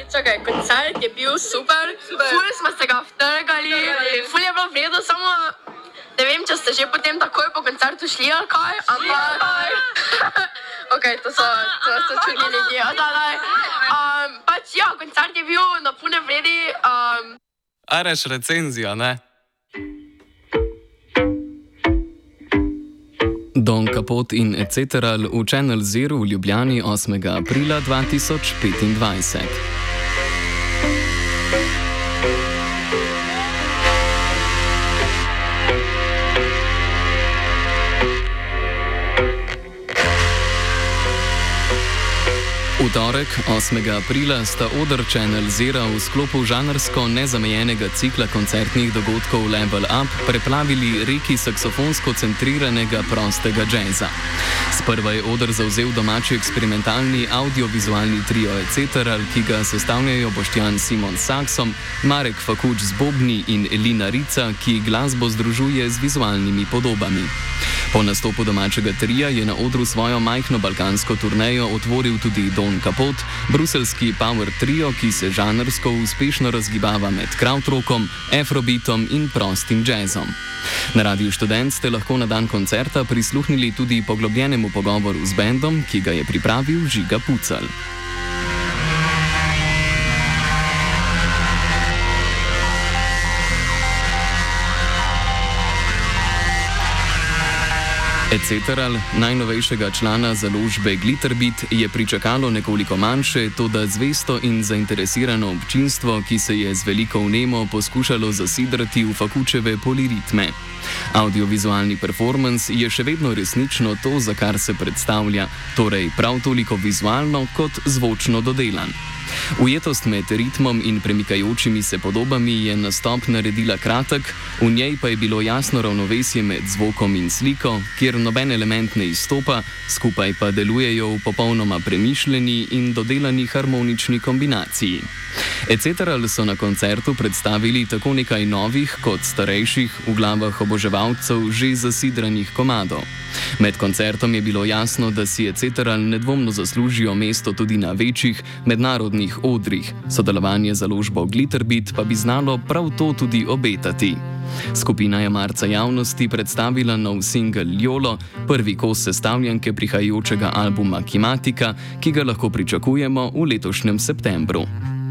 Čakaj, koncert je bil super. Ful smo se ga vtrgali, ful je bilo vredo, samo ne vem, če ste že potem takoj po koncertu šli ali kaj, ampak... Ok, to so čudni ljudje. Pač ja, koncert je bil na pune vredi. Areš recenzijo, ne? Don Kapot in etc. v Channel Zero v Ljubljani 8. aprila 2025. V torek, 8. aprila, sta oder Channel Zero v sklopu žanrsko nezamejenega cikla koncertnih dogodkov Level Up preplavili reki saksofonsko centriranega prostega džeza. Sprva je oder zavzel domači eksperimentalni audiovizualni trio etc., ki ga sestavljajo Boštjan Simon s saksom, Marek Fakuč z bobni in Elina Rica, ki glasbo združuje z vizualnimi podobami. Po nastopu domačega tria je na odru svojo majhno balkansko turnejo otvoril tudi Don Kapot, bruselski power trio, ki se žanrsko uspešno razgibava med krautrockom, afrobeatom in prostim džezom. Na Radiu Študent ste lahko na dan koncerta prisluhnili tudi poglobljenemu pogovoru z bendom, ki ga je pripravil Žiga Pucal. Etc., najnovejšega člana založbe Glitterbeat, je pričakalo nekoliko manjše, toda zvesto in zainteresirano občinstvo, ki se je z veliko vnemo poskušalo zasidrati v Fakučeve poliritme. Audiovizualni performance je še vedno resnično to, za kar se predstavlja, torej prav toliko vizualno kot zvočno dodelan. Ujetost med ritmom in premikajočimi se podobami je nastop naredila kratek, v njej pa je bilo jasno ravnovesje med zvokom in sliko, kjer noben element ne izstopa, skupaj pa delujejo v popolnoma premišljeni in dodelani harmonični kombinaciji. Etc. so na koncertu predstavili tako nekaj novih kot starejših, v glavah oboževalcev že zasidranih komadov. Med koncertom je bilo jasno, da si Etc. nedvomno zaslužijo mesto tudi na večjih mednarodnih odrih, sodelovanje z založbo Glitterbeat pa bi znalo prav to tudi obetati. Skupina je marca javnosti predstavila nov singel Jolo, prvi kos sestavljanke prihajajočega albuma Kimatika, ki ga lahko pričakujemo v letošnjem septembru.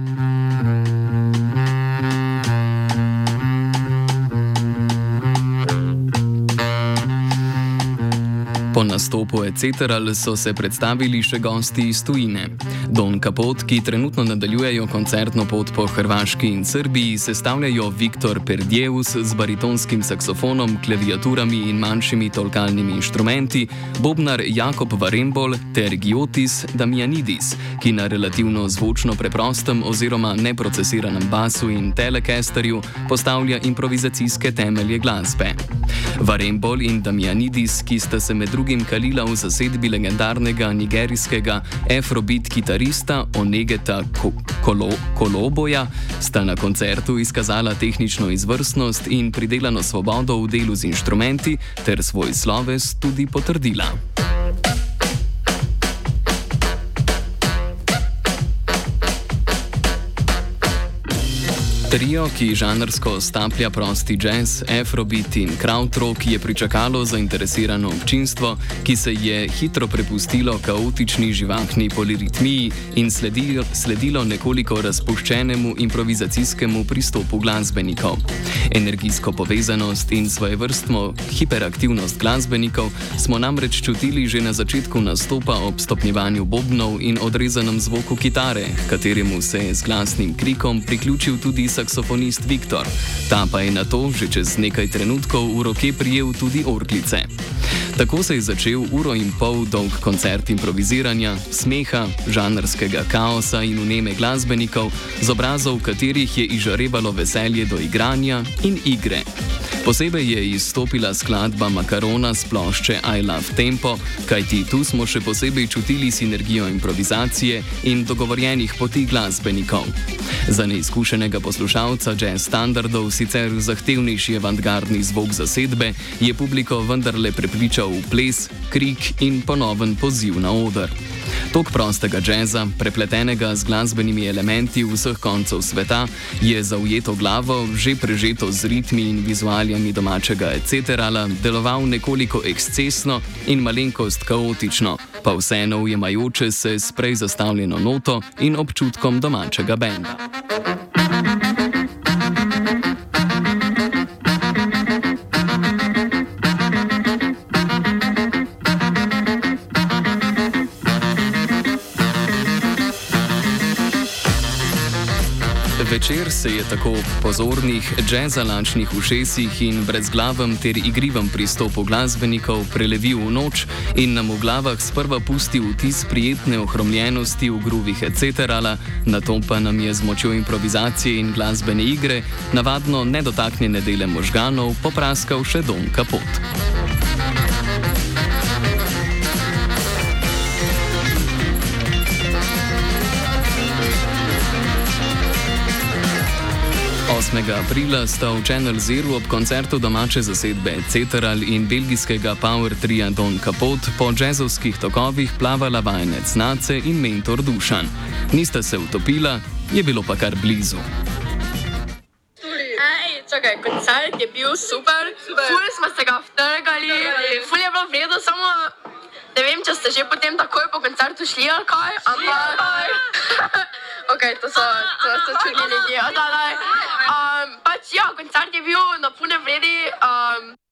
Po nastopu Etc. so se predstavili še gosti iz tujine. Don Kapot, ki trenutno nadaljujejo koncertno pot po Hrvaški in Srbiji, sestavljajo Viktor Perdjeus z baritonskim saksofonom, klaviaturami in manjšimi tolkalnimi inštrumenti, bobnar Jakob Varembol ter Giotis Damianidis, ki na relativno zvočno preprostem oziroma neprocesiranem basu in telecasterju postavlja improvizacijske temelje glasbe. Varembol in Damianidis, ki sta se med drugim kalila v zasedbi legendarnega nigerijskega afrobeat kitarista Onegeta Koloboja, sta na koncertu izkazala tehnično izvrstnost in pridelano svobodo v delu z inštrumenti ter svoj sloves tudi potrdila. Trio, ki žanrsko staplja prosti jazz, afrobeat in krautrock, je pričakalo zainteresirano občinstvo, ki se je hitro prepustilo kaotični živahni poliritmiji in sledilo nekoliko razpuščenemu improvizacijskemu pristopu glasbenikov. Energijsko povezanost in svojevrstno hiperaktivnost glasbenikov smo namreč čutili že na začetku nastopa ob stopnjevanju bobnov in odrezanem zvoku kitare, kateremu se je z glasnim krikom priključil tudi saksofonist Viktor. Ta pa je nato že čez nekaj trenutkov v roke prijel tudi orglice. Tako se je začel 1,5 ure dolg koncert improviziranja, smeha, žanrskega kaosa in vneme glasbenikov, z obrazov katerih je izžarevalo veselje do igranja in igre. Posebej je izstopila skladba Makarona s plošče I Love Tempo, kajti tu smo še posebej čutili sinergijo improvizacije in dogovorjenih poti glasbenikov. Za neizkušenega poslušalca jazz standardov, sicer zahtevnejši avantgardni zvok zasedbe, je publiko vendarle prepričal v ples, krik in ponoven poziv na oder. Tok prostega džeza, prepletenega z glasbenimi elementi vseh koncev sveta, je za ujeto glavo, že prežeto z ritmi in vizualijami domačega etcetera, deloval nekoliko ekscesno in malenkost kaotično, pa vseeno ujemajoče se s prej zastavljeno noto in občutkom domačega benda. Večer se je tako ob pozornih, džezalačnih ušesih in brezglavem ter igrivem pristopu glasbenikov prelevil v noč in nam v glavah sprva pustil vtis prijetne ohromljenosti v gruvih etcetera, nato pa nam je z močjo improvizacije in glasbene igre, navadno nedotaknjene dele možganov, popraskal še Don Kapot. 8. aprila sta v Channel Zero ob koncertu domače zasedbe Ceteral in belgijskega power tria Don Kapot po džezovskih tokovih plavala vajenec Nace in mentor Dušan. Nista se utopila, je bilo pa kar blizu. Čakaj, koncert je bil super, ful smo se ga vtrgali, ful je bilo v redu, samo ne vem, če ste že potem takoj po koncertu šli ali kaj, ampak ok, to so čudni ljudje, pač ja, koncert je bil na pune vredi,